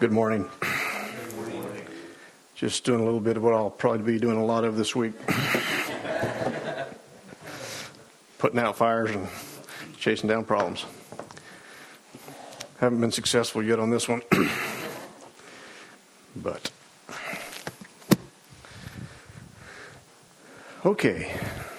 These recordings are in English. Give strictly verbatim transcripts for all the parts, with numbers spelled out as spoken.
Good morning. Just doing a little bit of what I'll probably be doing a lot of this week. Putting out fires and chasing down problems. Haven't been successful yet on this one. But. Okay.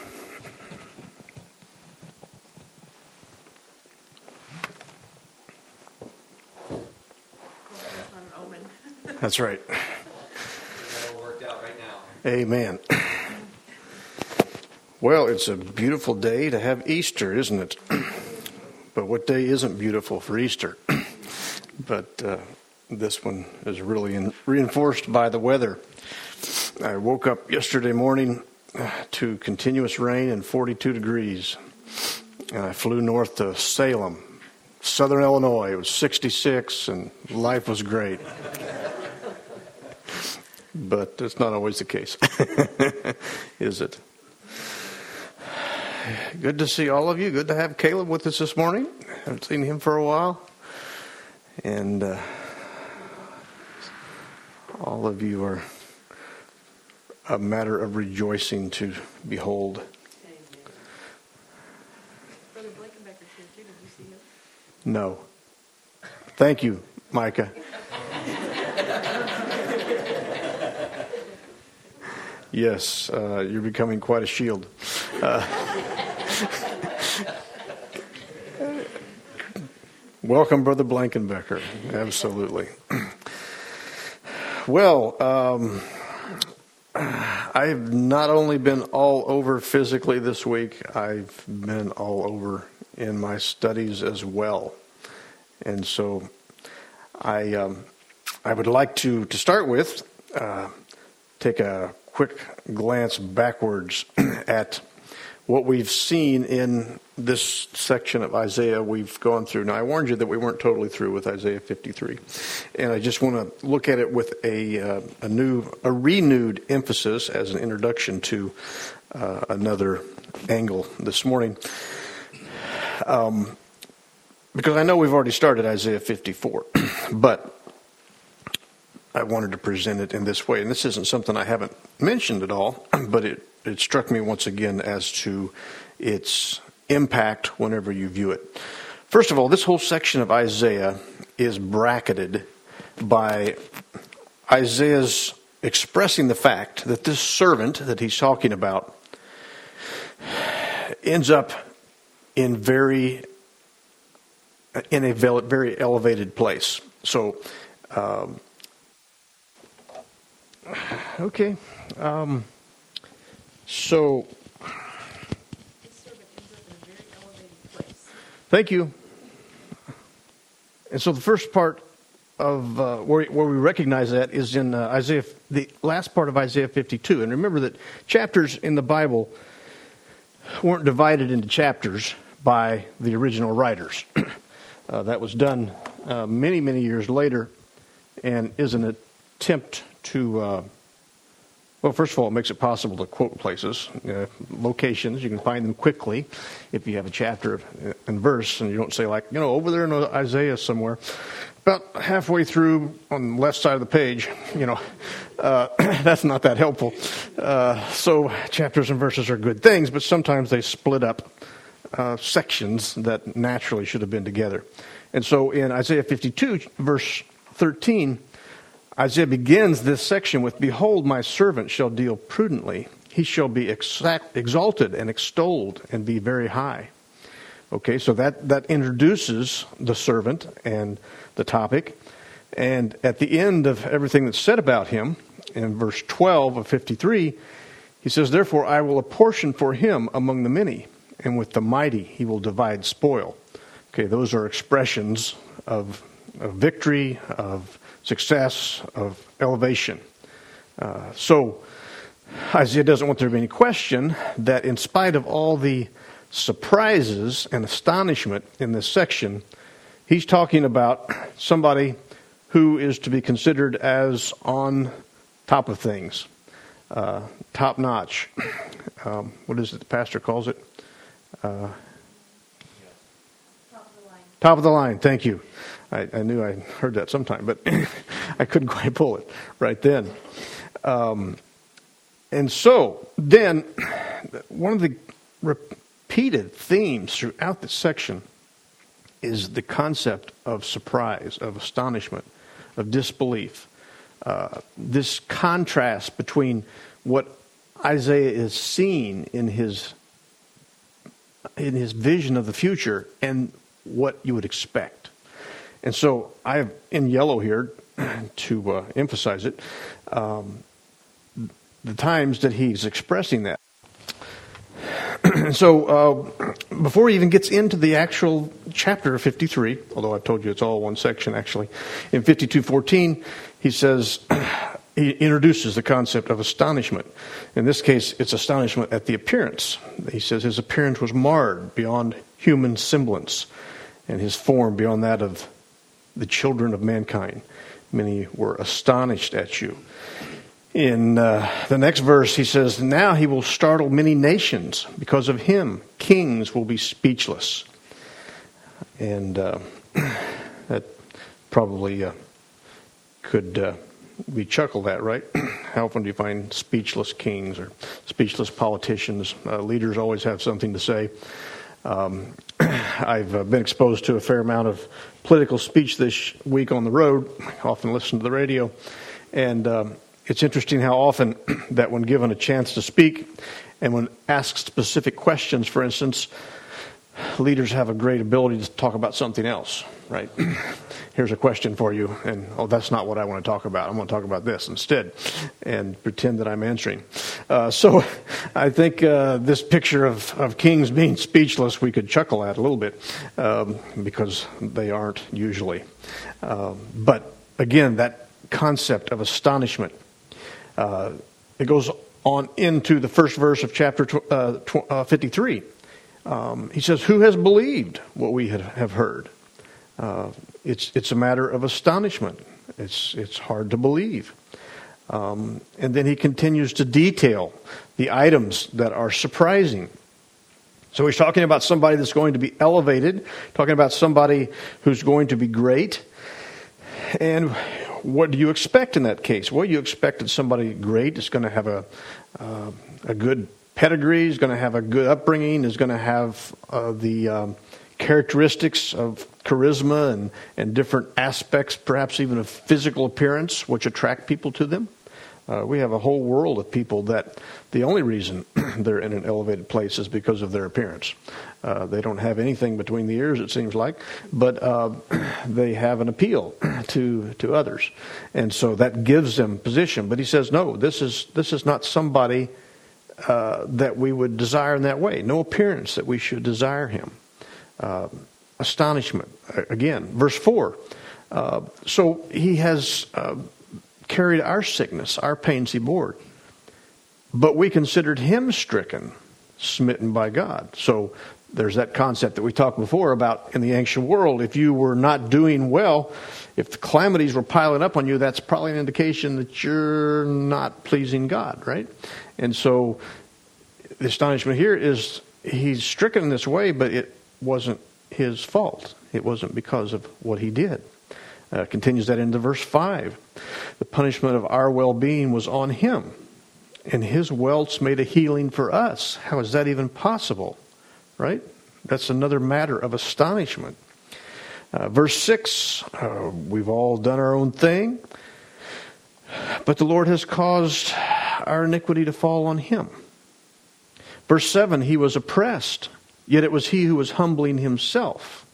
That's right. It all worked out right now. Amen. Well, it's a beautiful day to have Easter, isn't it? But what day isn't beautiful for Easter? But uh, this one is really in, reinforced by the weather. I woke up yesterday morning to continuous rain and forty-two degrees. And I flew north to Salem, Southern Illinois. It was sixty-six and life was great. But it's not always the case, is it? Good to see all of you. Good to have Caleb with us this morning. Haven't seen him for a while. And uh, all of you are a matter of rejoicing to behold. Brother Blankenbecker's here too. Did you see him? No. Thank you, Micah. Yes, uh, you're becoming quite a shield. Uh, welcome, Brother Blankenbecker. Absolutely. Well, um, I've not only been all over physically this week, I've been all over in my studies as well. And so I um, I would like to, to start with, uh, take a quick glance backwards at what we've seen in this section of Isaiah we've gone through. Now, I warned you that we weren't totally through with Isaiah fifty-three, and I just want to look at it with a uh, a new, a renewed emphasis as an introduction to uh, another angle this morning, um, because I know we've already started Isaiah fifty-four, but I wanted to present it in this way. And this isn't something I haven't mentioned at all, but it, it struck me once again as to its impact whenever you view it. First of all, this whole section of Isaiah is bracketed by Isaiah's expressing the fact that this servant that he's talking about ends up in very in a very elevated place. So, um, Okay, um, so, thank you. And so the first part of uh, where, where we recognize that is in uh, Isaiah, the last part of Isaiah fifty-two. And remember that chapters in the Bible weren't divided into chapters by the original writers. uh, that was done uh, many, many years later, and is an attempt to, uh, well, first of all, it makes it possible to quote places, uh, locations. You can find them quickly if you have a chapter and verse, and you don't say, like, you know, over there in Isaiah somewhere, about halfway through on the left side of the page, you know, uh, that's not that helpful. Uh, so chapters and verses are good things, but sometimes they split up uh, sections that naturally should have been together. And so in Isaiah fifty-two, verse thirteen, Isaiah begins this section with, "Behold, my servant shall deal prudently. He shall be exact, exalted and extolled and be very high." Okay, so that, that introduces the servant and the topic. And at the end of everything that's said about him, in verse twelve of fifty-three, he says, "Therefore I will apportion for him among the many, and with the mighty he will divide spoil." Okay, those are expressions of, of victory, of success, of elevation. Uh, so Isaiah doesn't want there to be any question that in spite of all the surprises and astonishment in this section, he's talking about somebody who is to be considered as on top of things, uh, top notch. Um, what is it the pastor calls it? Uh, top of the line. Top of the line, thank you. I, I knew I heard that sometime, but I couldn't quite pull it right then. Um, and so then, one of the repeated themes throughout this section is the concept of surprise, of astonishment, of disbelief. Uh, this contrast between what Isaiah is seeing in his in his vision of the future and what you would expect. And so I have in yellow here to uh, emphasize it, um, the times that he's expressing that. So uh, before he even gets into the actual chapter of fifty-three, although I've told you it's all one section actually, in fifty-two fourteen, he says, he introduces the concept of astonishment. In this case, it's astonishment at the appearance. He says his appearance was marred beyond human semblance, and his form beyond that of the children of mankind. Many were astonished at you. In uh, the next verse, he says, now he will startle many nations. Because of him, kings will be speechless. And uh, that probably uh, could uh, be chuckled at, right? How often do you find speechless kings or speechless politicians? Uh, leaders always have something to say. Um, I've uh, been exposed to a fair amount of political speech this week on the road. I often listen to the radio. And um, it's interesting how often that when given a chance to speak and when asked specific questions, for instance, leaders have a great ability to talk about something else, right? Here's a question for you, and oh, that's not what I want to talk about. I'm going to talk about this instead, and pretend that I'm answering. Uh, so I think uh, this picture of, of kings being speechless we could chuckle at a little bit, um, because they aren't usually. Um, but again, that concept of astonishment, uh, it goes on into the first verse of chapter tw- uh, tw- uh, fifty-three. Um, he says, who has believed what we have heard? Uh, it's it's a matter of astonishment. It's it's hard to believe. Um, and then he continues to detail the items that are surprising. So he's talking about somebody that's going to be elevated, talking about somebody who's going to be great. And what do you expect in that case? Well, you expected somebody great is going to have a uh, a good pedigree, is going to have a good upbringing, is going to have uh, the um, characteristics of charisma and, and different aspects, perhaps even of physical appearance, which attract people to them. Uh, we have a whole world of people that the only reason they're in an elevated place is because of their appearance. Uh, they don't have anything between the ears, it seems like, but uh, they have an appeal to to others, and so that gives them position. But he says, no, this is this is not somebody uh, that we would desire in that way. No appearance that we should desire him. Uh, astonishment again, verse four. Uh, so he has. Uh, carried our sickness, our pains he bore. But we considered him stricken, smitten by God. So there's that concept that we talked before about in the ancient world. If you were not doing well, if the calamities were piling up on you, that's probably an indication that you're not pleasing God, right? And so the astonishment here is he's stricken in this way, but it wasn't his fault. It wasn't because of what he did. Uh, continues that into verse five. The punishment of our well-being was on him, and his welts made a healing for us. How is that even possible? Right? That's another matter of astonishment. Uh, verse six, uh, we've all done our own thing, but the Lord has caused our iniquity to fall on him. Verse seven, he was oppressed, yet it was he who was humbling himself.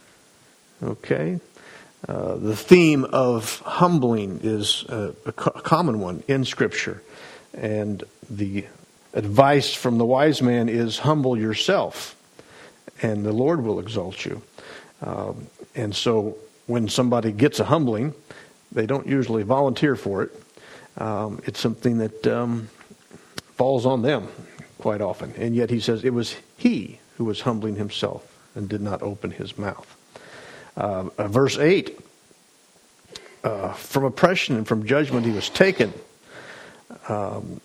Okay? Uh, the theme of humbling is a, a, co- a common one in Scripture. And the advice from the wise man is humble yourself, and the Lord will exalt you. Um, and so when somebody gets a humbling, they don't usually volunteer for it. Um, it's something that um, falls on them quite often. And yet he says it was he who was humbling himself and did not open his mouth. Uh, uh, verse eight, uh, from oppression and from judgment he was taken. Um,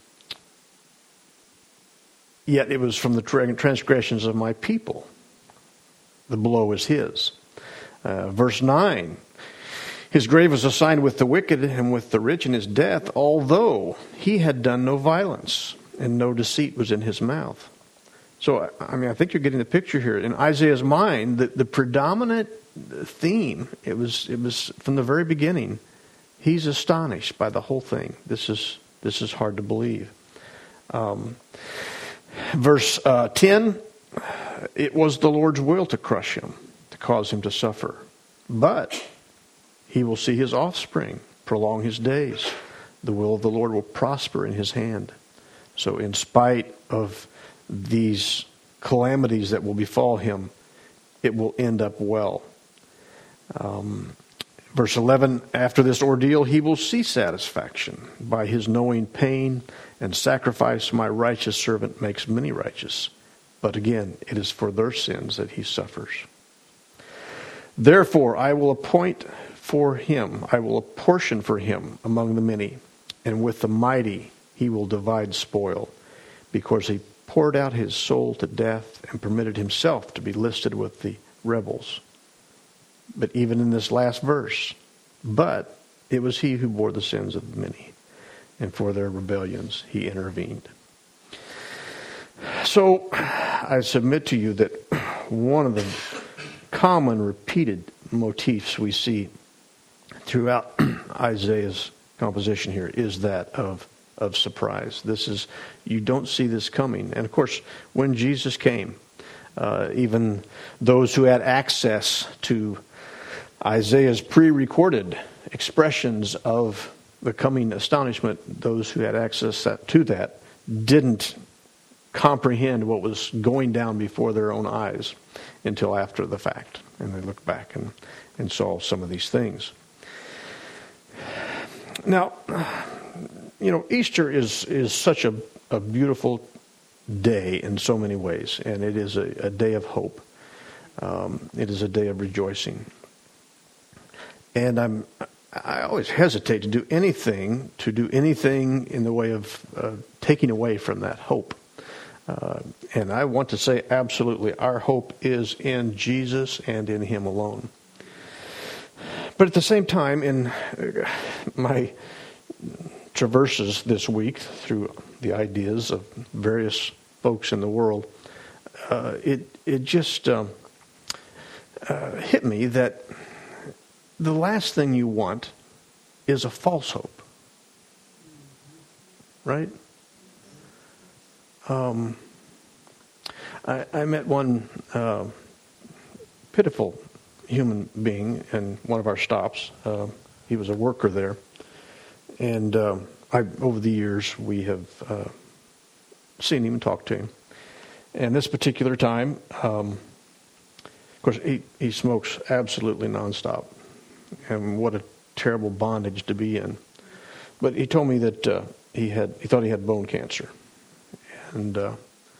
yet it was from the tra- transgressions of my people. The blow is his. Uh, verse nine, his grave was assigned with the wicked and with the rich in his death, although he had done no violence and no deceit was in his mouth. So, I mean, I think you're getting the picture here. In Isaiah's mind, the, the predominant theme, it was it was from the very beginning, he's astonished by the whole thing. This is this is hard to believe. Um, verse uh, ten, it was the Lord's will to crush him, to cause him to suffer. But he will see his offspring, prolong his days. The will of the Lord will prosper in his hand. So in spite of these calamities that will befall him, it will end up well. Um, verse eleven, after this ordeal, he will see satisfaction. By his knowing pain and sacrifice, my righteous servant makes many righteous. But again, it is for their sins that he suffers. Therefore, I will appoint for him, I will apportion for him among the many, and with the mighty he will divide spoil, because he poured out his soul to death and permitted himself to be listed with the rebels. But even in this last verse, but it was he who bore the sins of the many, and for their rebellions he intervened. So I submit to you that one of the common repeated motifs we see throughout Isaiah's composition here is that of of surprise. This is, you don't see this coming. And of course, when Jesus came, uh, even those who had access to Isaiah's pre-recorded expressions of the coming astonishment, those who had access to that didn't comprehend what was going down before their own eyes until after the fact. And they looked back and, and saw some of these things. Now, you know, Easter is is such a, a beautiful day in so many ways, and it is a, a day of hope. Um, it is a day of rejoicing. And I'm I always hesitate to do anything to do anything in the way of uh, taking away from that hope. Uh, and I want to say absolutely, our hope is in Jesus and in Him alone. But at the same time, in my traverses this week through the ideas of various folks in the world, uh, it it just um, uh, hit me that the last thing you want is a false hope, right? Um, I, I met one uh, pitiful human being in one of our stops. Uh, he was a worker there. And uh, I, over the years, we have uh, seen him and talked to him. And this particular time, um, of course, he, he smokes absolutely nonstop. And what a terrible bondage to be in. But he told me that uh, he had he thought he had bone cancer. And uh,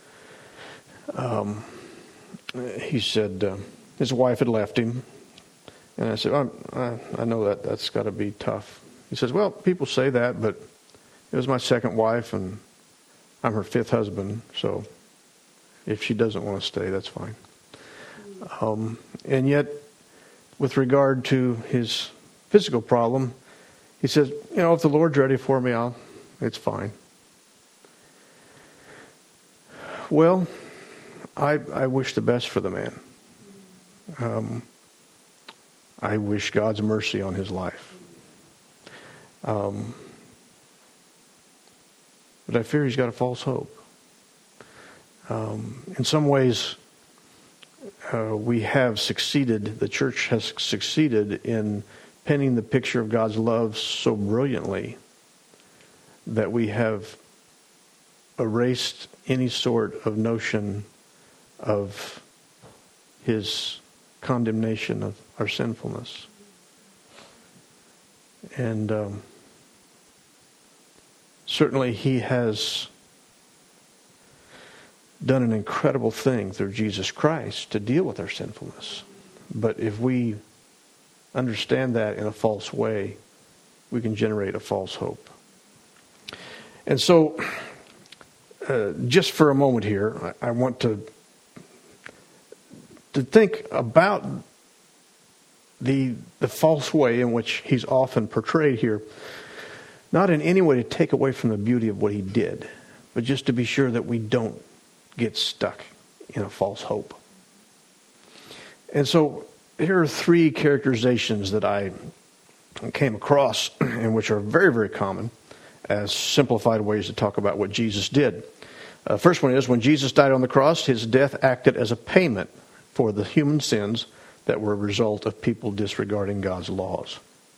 um, he said uh, his wife had left him. And I said, I, I know that that's got to be tough. He says, well, people say that, but it was my second wife, and I'm her fifth husband, so if she doesn't want to stay, that's fine. Um, and yet, with regard to his physical problem, he says, you know, if the Lord's ready for me, I'll, it's fine. Well, I, I wish the best for the man. Um, I wish God's mercy on his life. Um, but I fear he's got a false hope. Um, in some ways, uh, we have succeeded, the church has succeeded in painting the picture of God's love so brilliantly that we have erased any sort of notion of His condemnation of our sinfulness. And um, certainly He has done an incredible thing through Jesus Christ to deal with our sinfulness. But if we understand that in a false way, we can generate a false hope. And so, uh, just for a moment here, I, I want to to think about the the false way in which he's often portrayed here, not in any way to take away from the beauty of what he did, but just to be sure that we don't get stuck in a false hope. And so here are three characterizations that I came across and which are very, very common as simplified ways to talk about what Jesus did. Uh, first one is, when Jesus died on the cross, his death acted as a payment for the human sins that were a result of people disregarding God's laws.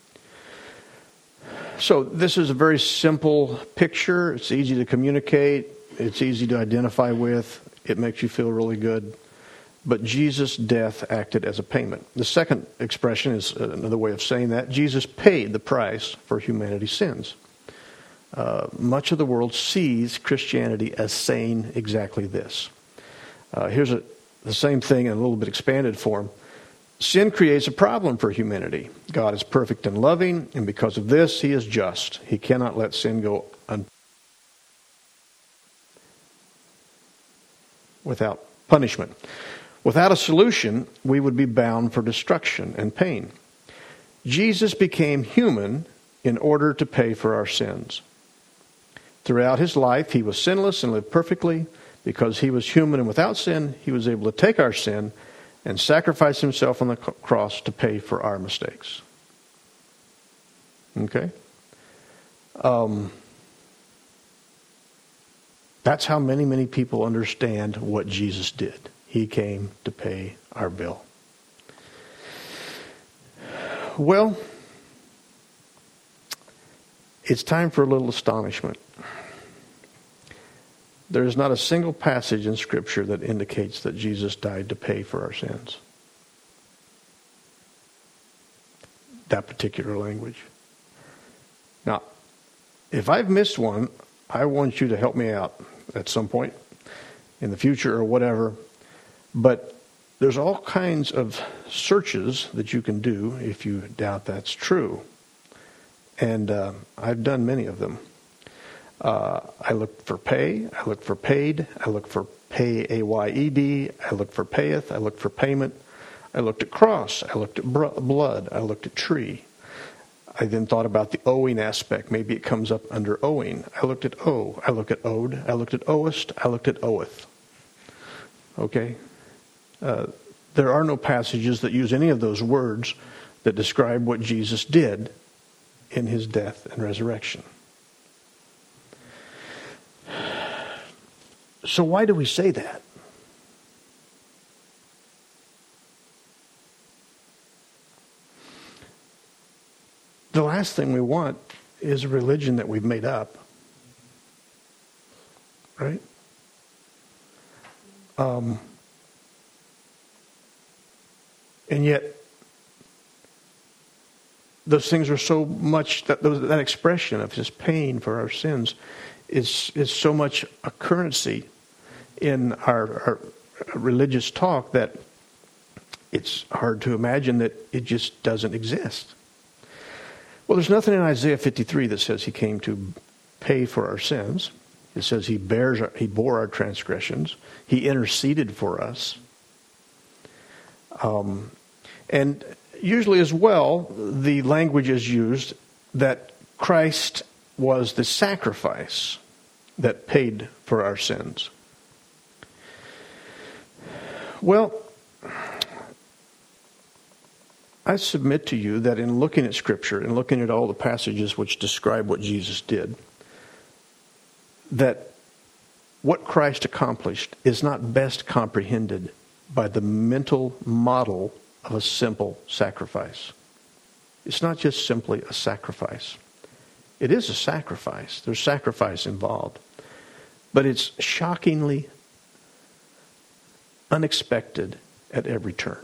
So this is a very simple picture. It's easy to communicate. It's easy to identify with. It makes you feel really good. But Jesus' death acted as a payment. The second expression is another way of saying that. Jesus paid the price for humanity's sins. Uh, much of the world sees Christianity as saying exactly this. Uh, here's a, the same thing in a little bit expanded form. Sin creates a problem for humanity. God is perfect and loving, and because of this, he is just. He cannot let sin go un- without punishment. Without a solution, we would be bound for destruction and pain. Jesus became human in order to pay for our sins. Throughout his life, he was sinless and lived perfectly. Because he was human and without sin, he was able to take our sin and sacrifice himself on the cross to pay for our mistakes. Okay? Um, that's how many, many people understand what Jesus did. He came to pay our bill. Well, it's time for a little astonishment. There is not a single passage in Scripture that indicates that Jesus died to pay for our sins. That particular language. Now, if I've missed one, I want you to help me out at some point in the future or whatever. But there's all kinds of searches that you can do if you doubt that's true. And uh, I've done many of them. Uh, I looked for pay, I looked for paid, I looked for pay, A Y E D, I looked for payeth, I looked for payment, I looked at cross, I looked at br- blood, I looked at tree. I then thought about the owing aspect. Maybe it comes up under owing. I looked at owe, I looked at owed, I looked at owest, I looked at oweth. Okay? Uh, there are no passages that use any of those words that describe what Jesus did in his death and resurrection. So why do we say that? The last thing we want is a religion that we've made up. Right? Um, and yet, those things are so much, that those, that expression of his pain for our sins is, is so much a currency in our, our religious talk that it's hard to imagine that it just doesn't exist. Well, there's nothing in Isaiah fifty-three that says he came to pay for our sins. It says he bears, our, he bore our transgressions. He interceded for us. Um, and usually as well, the language is used that Christ was the sacrifice that paid for our sins. Well, I submit to you that in looking at Scripture and looking at all the passages which describe what Jesus did, that what Christ accomplished is not best comprehended by the mental model of a simple sacrifice. It's not just simply a sacrifice. It is a sacrifice. There's sacrifice involved. But it's shockingly unexpected at every turn.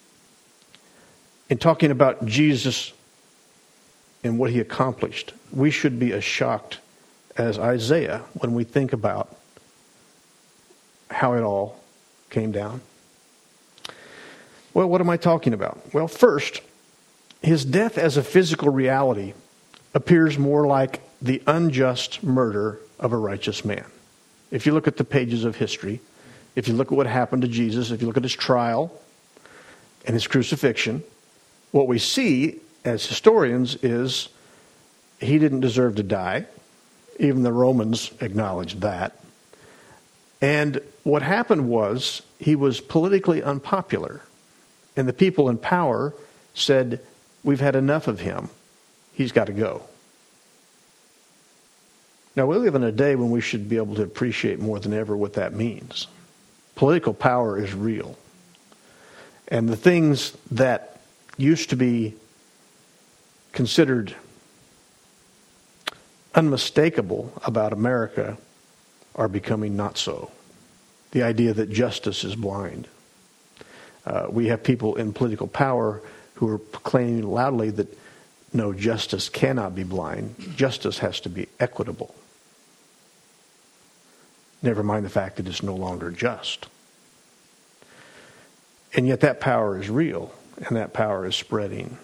In talking about Jesus and what he accomplished, we should be as shocked as Isaiah when we think about how it all came down. Well, what am I talking about? Well, first, his death as a physical reality appears more like the unjust murder of a righteous man. If you look at the pages of history, if you look at what happened to Jesus, if you look at his trial and his crucifixion, what we see as historians is he didn't deserve to die. Even the Romans acknowledged that. And what happened was he was politically unpopular. And the people in power said, we've had enough of him. He's got to go. Now, we live in a day when we should be able to appreciate more than ever what that means. Political power is real. And the things that used to be considered unmistakable about America are becoming not so. The idea that justice is blind. Uh, we have people in political power who are proclaiming loudly that no, justice cannot be blind. Justice has to be equitable. Never mind the fact that it's no longer just. And yet that power is real, and that power is spreading.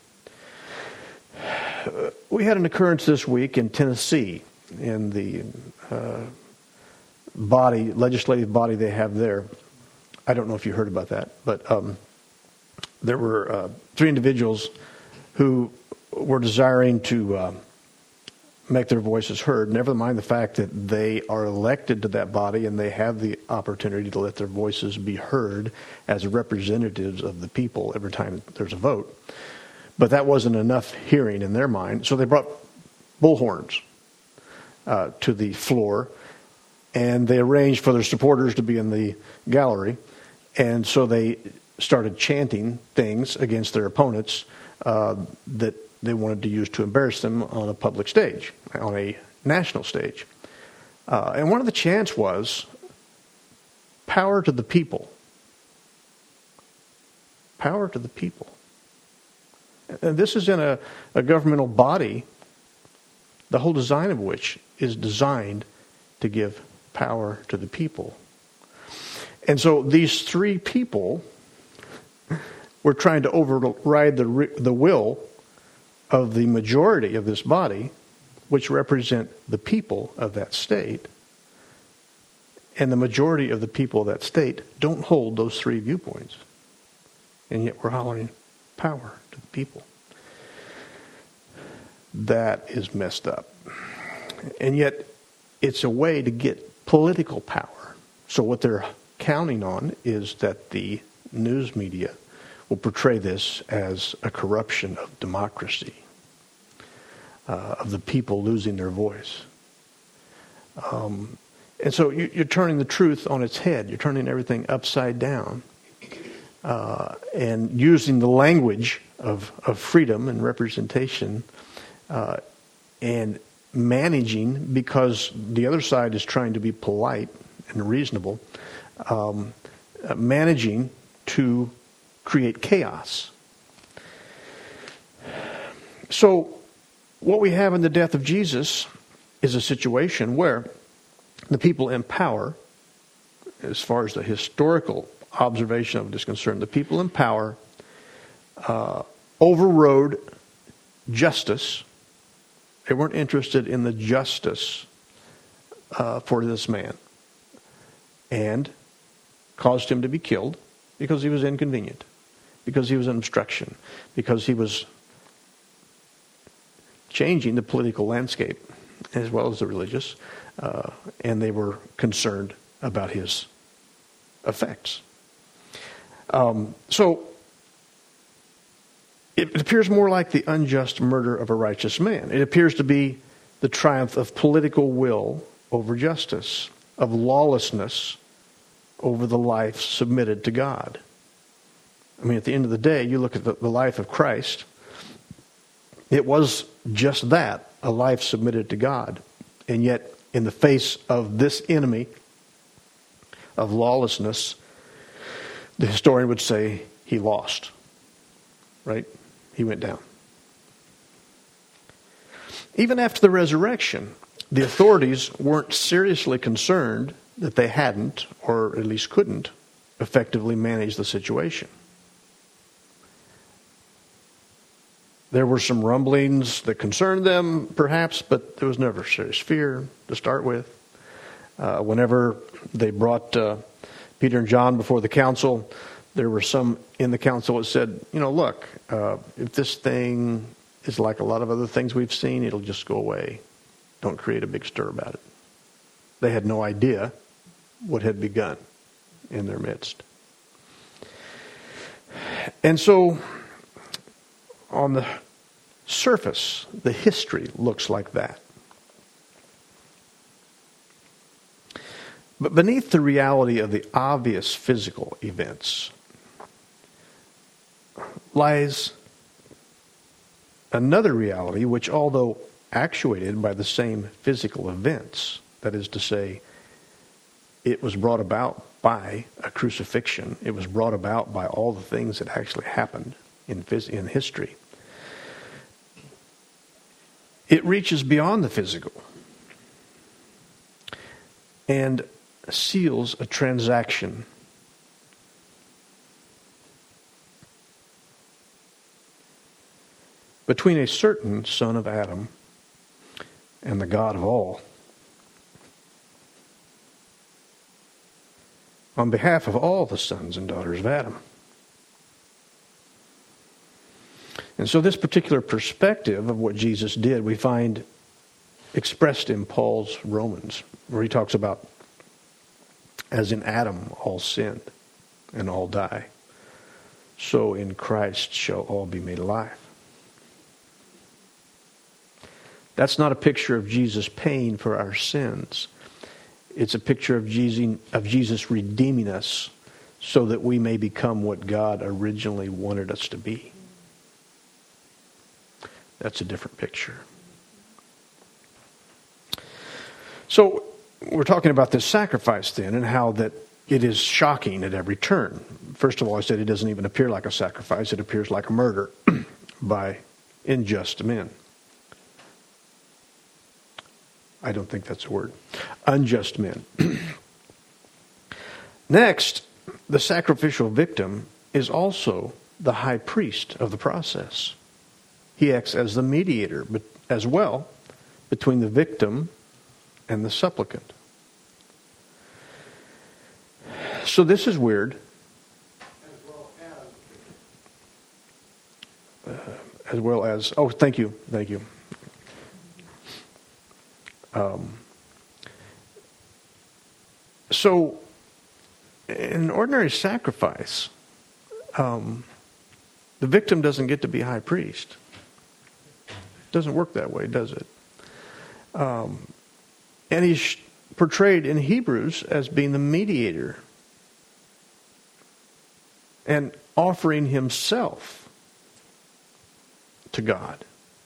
We had an occurrence this week in Tennessee, in the uh, body, legislative body they have there. I don't know if you heard about that, but um, there were uh, three individuals who were desiring to uh, make their voices heard, never mind the fact that they are elected to that body and they have the opportunity to let their voices be heard as representatives of the people every time there's a vote. But that wasn't enough hearing in their mind, so they brought bullhorns uh, to the floor, and they arranged for their supporters to be in the gallery, and so they started chanting things against their opponents uh, that they wanted to use to embarrass them on a public stage, on a national stage. Uh, and one of the chants was, power to the people. Power to the people. And this is in a, a governmental body, the whole design of which is designed to give power to the people. And so these three people were trying to override the the will of the majority of this body, which represent the people of that state. And the majority of the people of that state don't hold those three viewpoints. And yet we're hollering power to the people. That is messed up. And yet it's a way to get political power. So what they're counting on is that the news media will portray this as a corruption of democracy, uh, of the people losing their voice. Um, and so you, you're turning the truth on its head. You're turning everything upside down. Uh, and using the language of, of freedom and representation uh, and managing, because the other side is trying to be polite and reasonable, um, uh, managing to create chaos. So what we have in the death of Jesus is a situation where the people in power, as far as the historical observation of it is concerned, the people in power uh, overrode justice. They weren't interested in the justice uh, for this man, and caused him to be killed because he was inconvenient, because he was an obstruction, because he was changing the political landscape as well as the religious, uh, and they were concerned about his effects. Um, so it appears more like the unjust murder of a righteous man. It appears to be the triumph of political will over justice, of lawlessness over the life submitted to God. I mean, at the end of the day, you look at the, the life of Christ, it was just that, a life submitted to God. And yet, in the face of this enemy of lawlessness, the historian would say he lost, right? He went down. Even after the resurrection, the authorities weren't seriously concerned that they hadn't, or at least couldn't, effectively manage the situation. There were some rumblings that concerned them, perhaps, but there was never serious fear to start with. Uh, whenever they brought uh, Peter and John before the council, there were some in the council that said, you know, look, uh, if this thing is like a lot of other things we've seen, it'll just go away. Don't create a big stir about it. They had no idea what had begun in their midst. And so, on the surface, the history looks like that. But beneath the reality of the obvious physical events lies another reality which, although actuated by the same physical events, that is to say, it was brought about by a crucifixion, it was brought about by all the things that actually happened in, phys- in history, it reaches beyond the physical and seals a transaction between a certain son of Adam and the God of all, on behalf of all the sons and daughters of Adam. And so this particular perspective of what Jesus did, we find expressed in Paul's Romans, where he talks about, as in Adam all sinned and all die, so in Christ shall all be made alive. That's not a picture of Jesus paying for our sins. It's a picture of Jesus, of Jesus redeeming us so that we may become what God originally wanted us to be. That's a different picture. So we're talking about this sacrifice then, and how that it is shocking at every turn. First of all, I said it doesn't even appear like a sacrifice. It appears like a murder by unjust men. I don't think that's a word. Unjust men. Next, the sacrificial victim is also the high priest of the process. He acts as the mediator, but as well, between the victim and the supplicant. So this is weird. As well as, uh, as well as, oh, thank you, thank you. Um, so, in an ordinary sacrifice, um, the victim doesn't get to be high priest. It doesn't work that way, does it? Um, and he's portrayed in Hebrews as being the mediator and offering himself to God.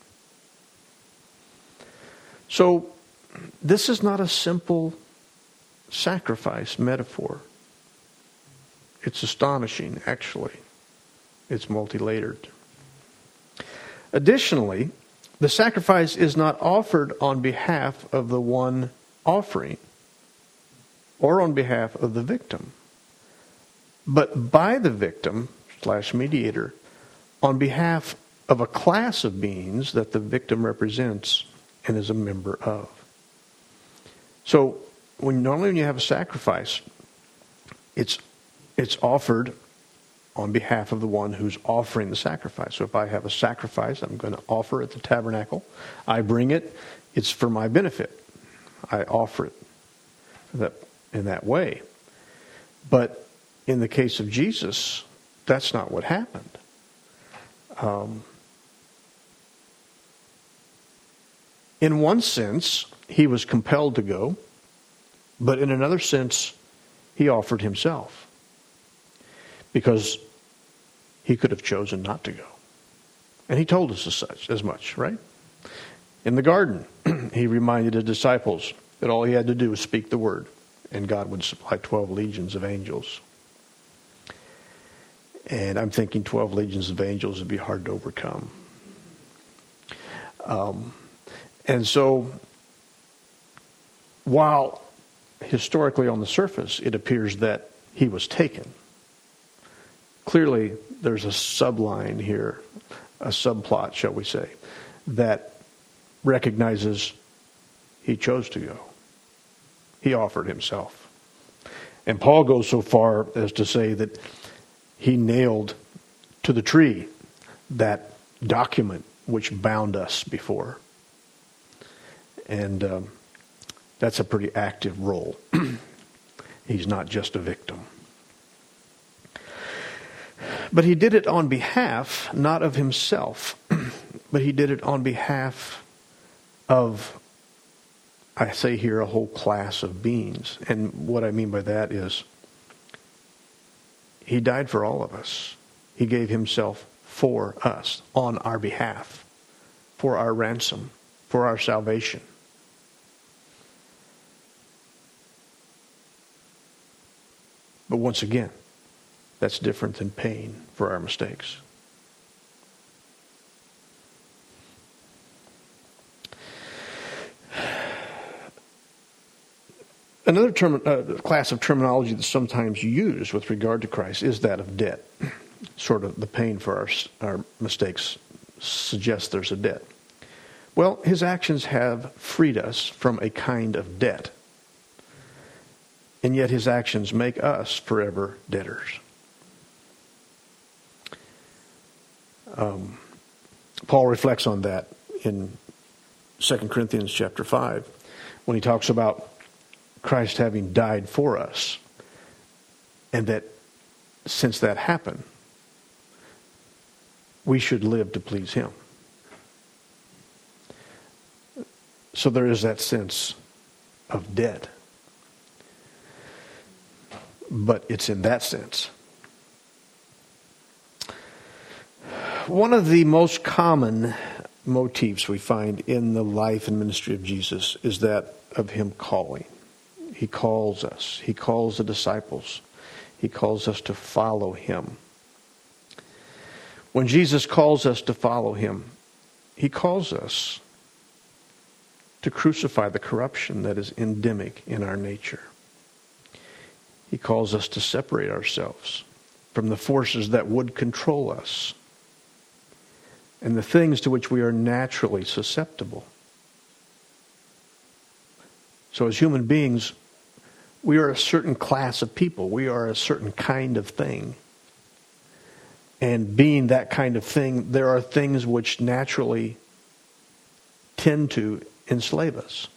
So, this is not a simple sacrifice metaphor. It's astonishing, actually. It's multi-layered. Additionally, the sacrifice is not offered on behalf of the one offering or on behalf of the victim, but by the victim slash mediator on behalf of a class of beings that the victim represents and is a member of. So, when normally when you have a sacrifice, it's it's offered on behalf of the one who's offering the sacrifice. So if I have a sacrifice, I'm going to offer at the tabernacle. I bring it. It's for my benefit. I offer it that in that way. But in the case of Jesus, that's not what happened. Um, in one sense, he was compelled to go, but in another sense, he offered himself because he could have chosen not to go. And he told us as such, as much, right? In the garden, he reminded his disciples that all he had to do was speak the word, and God would supply twelve legions of angels. And I'm thinking twelve legions of angels would be hard to overcome. Um, and so, while historically on the surface it appears that he was taken, clearly there's a subline here, a subplot, shall we say, that recognizes he chose to go. He offered himself. And Paul goes so far as to say that He nailed to the tree that document which bound us before. And um, that's a pretty active role. He's not just a victim. But he did it on behalf, not of himself, but he did it on behalf of, I say here, a whole class of beings. And what I mean by that is, he died for all of us. He gave himself for us, on our behalf, for our ransom, for our salvation. But once again, that's different than paying for our mistakes. Another term, uh, class of terminology that's sometimes used with regard to Christ is that of debt. Sort of the paying for our, our mistakes suggests there's a debt. Well, his actions have freed us from a kind of debt. And yet his actions make us forever debtors. Um, Paul reflects on that in Second Corinthians chapter five when he talks about Christ having died for us, and that since that happened, we should live to please him. So there is that sense of debt. But it's in that sense. One of the most common motifs we find in the life and ministry of Jesus is that of him calling. He calls us. He calls the disciples. He calls us to follow him. When Jesus calls us to follow him, he calls us to crucify the corruption that is endemic in our nature. He calls us to separate ourselves from the forces that would control us and the things to which we are naturally susceptible. So as human beings, we are a certain class of people. We are a certain kind of thing. And being that kind of thing, there are things which naturally tend to enslave us.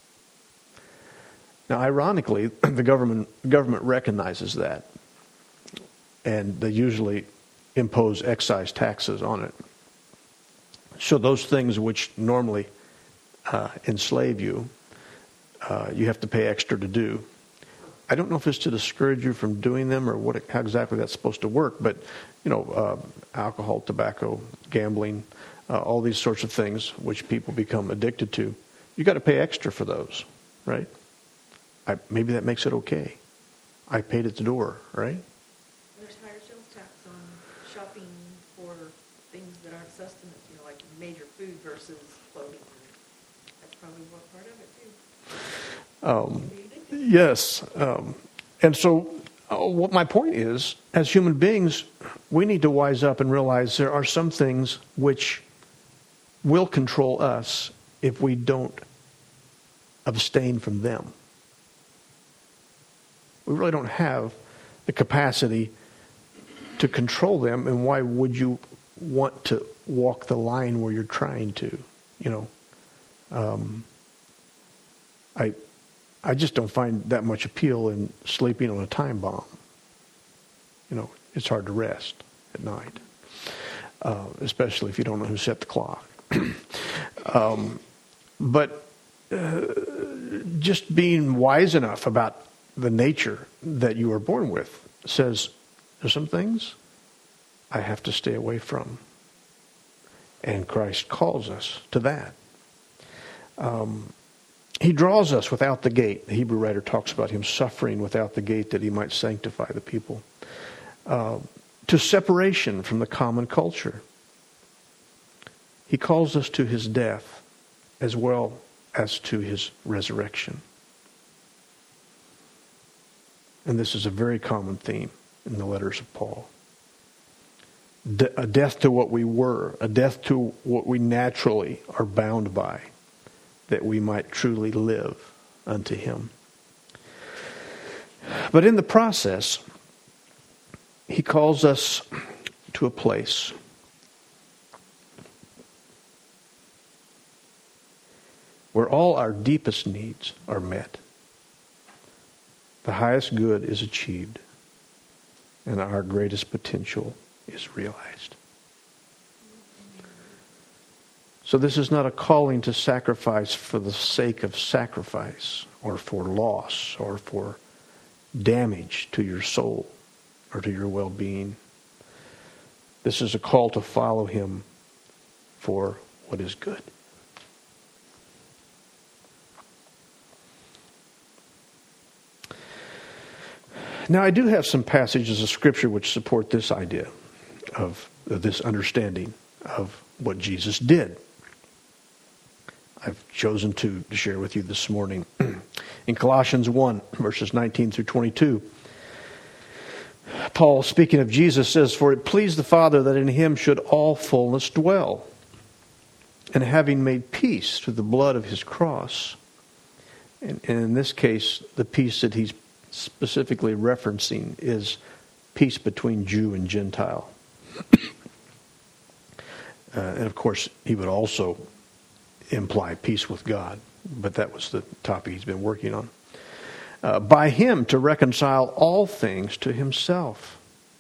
Now, ironically, the government government recognizes that, and they usually impose excise taxes on it. So those things which normally uh, enslave you, uh, you have to pay extra to do. I don't know if it's to discourage you from doing them or what, how exactly that's supposed to work, but you know, uh, alcohol, tobacco, gambling, uh, all these sorts of things which people become addicted to, you got to pay extra for those, right? I, maybe that makes it okay. I paid at the door, right? There's higher sales tax on shopping for things that aren't sustenance, you know, like major food versus clothing. That's probably what part of it too. Um, yes. Um, and so uh, what my point is, as human beings, we need to wise up and realize there are some things which will control us if we don't abstain from them. We really don't have the capacity to control them, and why would you want to walk the line where you're trying to? You know, um, I, I just don't find that much appeal in sleeping on a time bomb. You know, it's hard to rest at night, uh, especially if you don't know who set the clock. um, but uh, just being wise enough about the nature that you were born with says there's some things I have to stay away from. And Christ calls us to that. Um, he draws us without the gate. The Hebrew writer talks about him suffering without the gate that he might sanctify the people. Uh, to separation from the common culture. He calls us to his death as well as to his resurrection. And this is a very common theme in the letters of Paul. De- a death to what we were, a death to what we naturally are bound by, that we might truly live unto him. But in the process, he calls us to a place where all our deepest needs are met. The highest good is achieved, and our greatest potential is realized. So this is not a calling to sacrifice for the sake of sacrifice, or for loss, or for damage to your soul or to your well-being. This is a call to follow him for what is good. Now, I do have some passages of Scripture which support this idea of, of this understanding of what Jesus did. I've chosen to, to share with you this morning. In Colossians one, verses nineteen through twenty-two, Paul, speaking of Jesus, says, "For it pleased the Father that in him should all fullness dwell. And having made peace through the blood of his cross," and, and in this case, the peace that he's specifically referencing is peace between Jew and Gentile. uh, and of course, he would also imply peace with God, but that was the topic he's been working on. Uh, by him to reconcile all things to himself.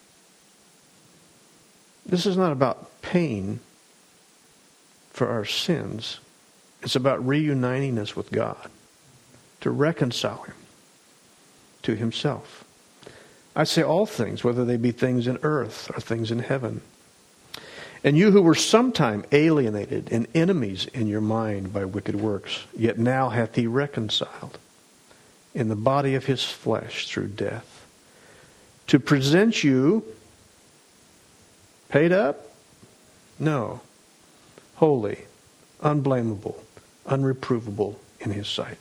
This is not about pain for our sins. It's about reuniting us with God, to reconcile him to himself. I say all things, whether they be things in earth or things in heaven. And you who were sometime alienated and enemies in your mind by wicked works, yet now hath he reconciled in the body of his flesh through death, to present you paid up? No. Holy, unblameable, unreprovable in his sight.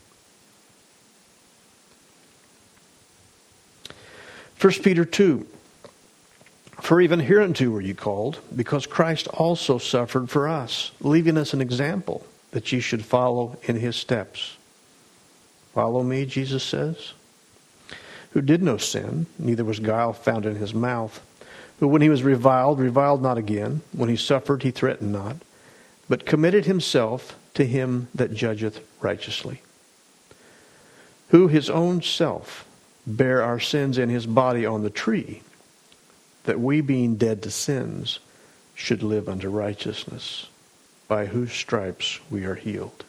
First Peter two, "For even hereunto were you called, because Christ also suffered for us, leaving us an example, that ye should follow in his steps." Follow me, Jesus says, "who did no sin, neither was guile found in his mouth, who when he was reviled, reviled not again, when he suffered, he threatened not, but committed himself to him that judgeth righteously, who his own self bare our sins in his body on the tree, that we, being dead to sins, should live unto righteousness, by whose stripes we are healed."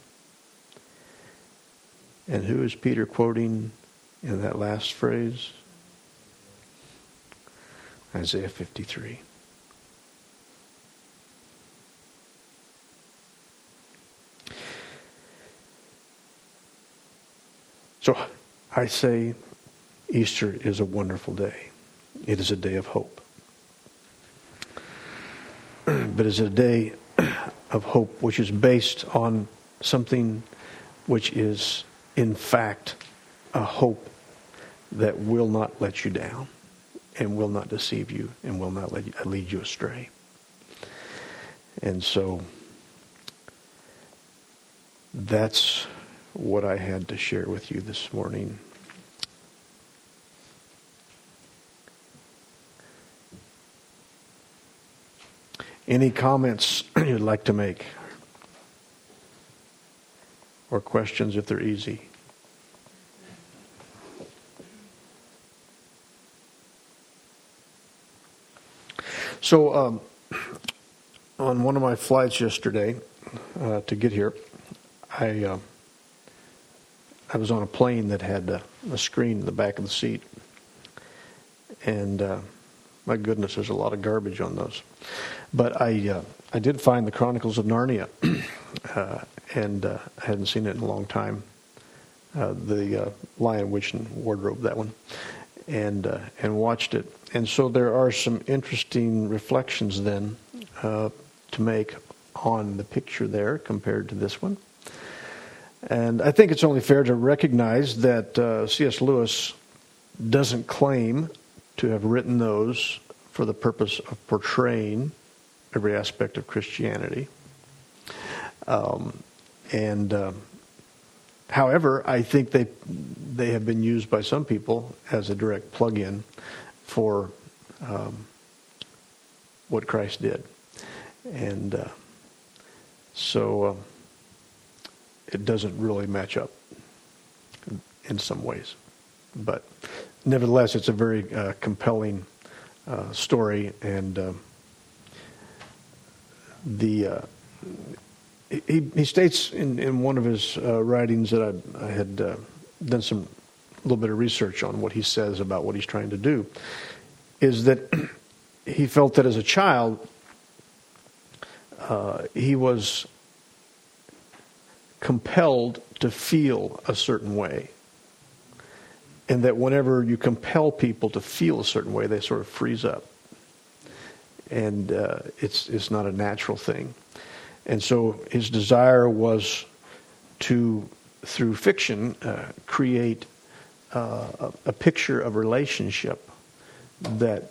And who is Peter quoting in that last phrase? Isaiah fifty-three. So I say Easter is a wonderful day. It is a day of hope. But it's a day of hope which is based on something which is, in fact, a hope that will not let you down and will not deceive you and will not let you, lead you astray. And so that's what I had to share with you this morning. Any comments you'd like to make? Or questions if they're easy? So, um, on one of my flights yesterday uh, to get here, I uh, I was on a plane that had uh, a screen in the back of the seat, and uh, my goodness, there's a lot of garbage on those. But I uh, I did find the Chronicles of Narnia, uh, and uh, I hadn't seen it in a long time. Uh, the uh, Lion, Witch, and Wardrobe, that one, and uh, and watched it. And so there are some interesting reflections then uh, to make on the picture there compared to this one. And I think it's only fair to recognize that uh, C S Lewis doesn't claim to have written those for the purpose of portraying every aspect of Christianity. Um, and uh, however, I think they they have been used by some people as a direct plug-in for um, what Christ did. And uh, so um, it doesn't really match up in some ways. But nevertheless, it's a very uh, compelling uh, story. And uh, the uh, he, he states in, in one of his uh, writings that I, I had uh, done some little bit of research on what he says about what he's trying to do, is that he felt that as a child, uh, he was compelled to feel a certain way. And that whenever you compel people to feel a certain way, they sort of freeze up. And uh, it's it's not a natural thing. And so his desire was to, through fiction, uh, create uh, a, a picture of relationship that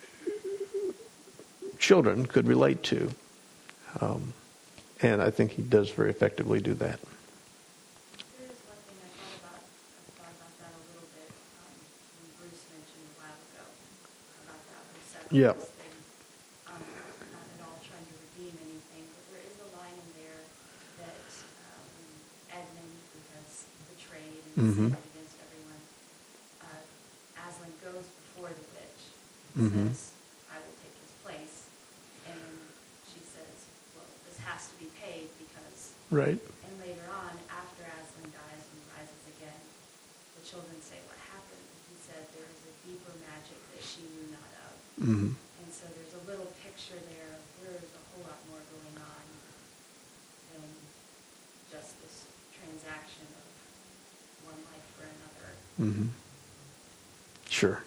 children could relate to. Um, and I think he does very effectively do that. There is one thing I thought about, I thought about that a little bit, um, when Bruce mentioned a while ago about that reception. Yeah. Thing. Um, not at all trying to redeem anything, but there is a line in there that uh, when Edmund, who has betrayed and Mhm. sinned against everyone, uh, Aslan goes before the witch and Mhm. says, I will take his place. And she says, well, this has to be paid because... Right. And later on, after Aslan dies and rises again, the children say, what happened? He said, there is a deeper magic that she knew not of. Mm-hmm. And so there's a little picture there of there's a whole lot more going on than just this transaction of one life for another. Mm-hmm. Sure.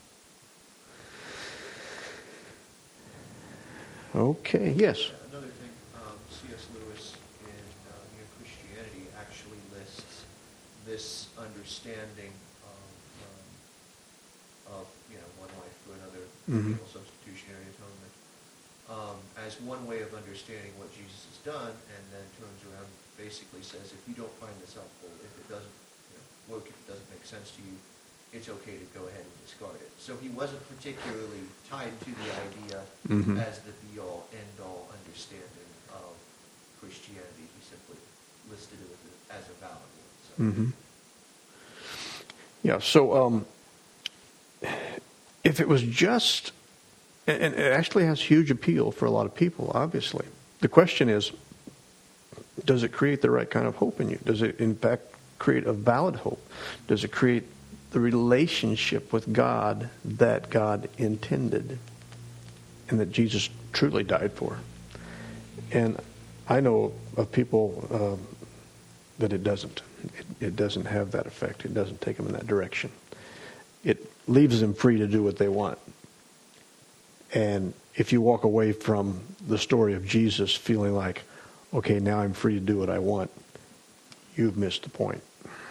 Okay, yes. Another thing, um, C S. Lewis in uh, Mere Christianity actually lists this understanding of, um, of you know, one life for another, Mhm. penal substitutionary atonement, um, as one way of understanding what Jesus has done, and then turns around and basically says, if you don't find this helpful, if it doesn't you know, work, if it doesn't make sense to you, it's okay to go ahead and discard it. So he wasn't particularly tied to the idea Mhm. as the be-all, end-all understanding of Christianity. He simply listed it as a valid one. So. Mm-hmm. Yeah, so um, if it was just, and it actually has huge appeal for a lot of people, obviously. The question is, does it create the right kind of hope in you? Does it, in fact, create a valid hope? Does it create the relationship with God that God intended and that Jesus truly died for? And I know of people um, that it doesn't. It, it doesn't have that effect. It doesn't take them in that direction. It leaves them free to do what they want. And if you walk away from the story of Jesus feeling like, okay, now I'm free to do what I want, you've missed the point.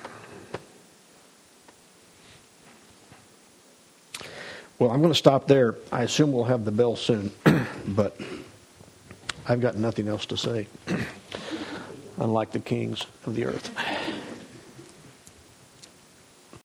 Well, I'm going to stop there. I assume we'll have the bell soon, but I've got nothing else to say, unlike the kings of the earth.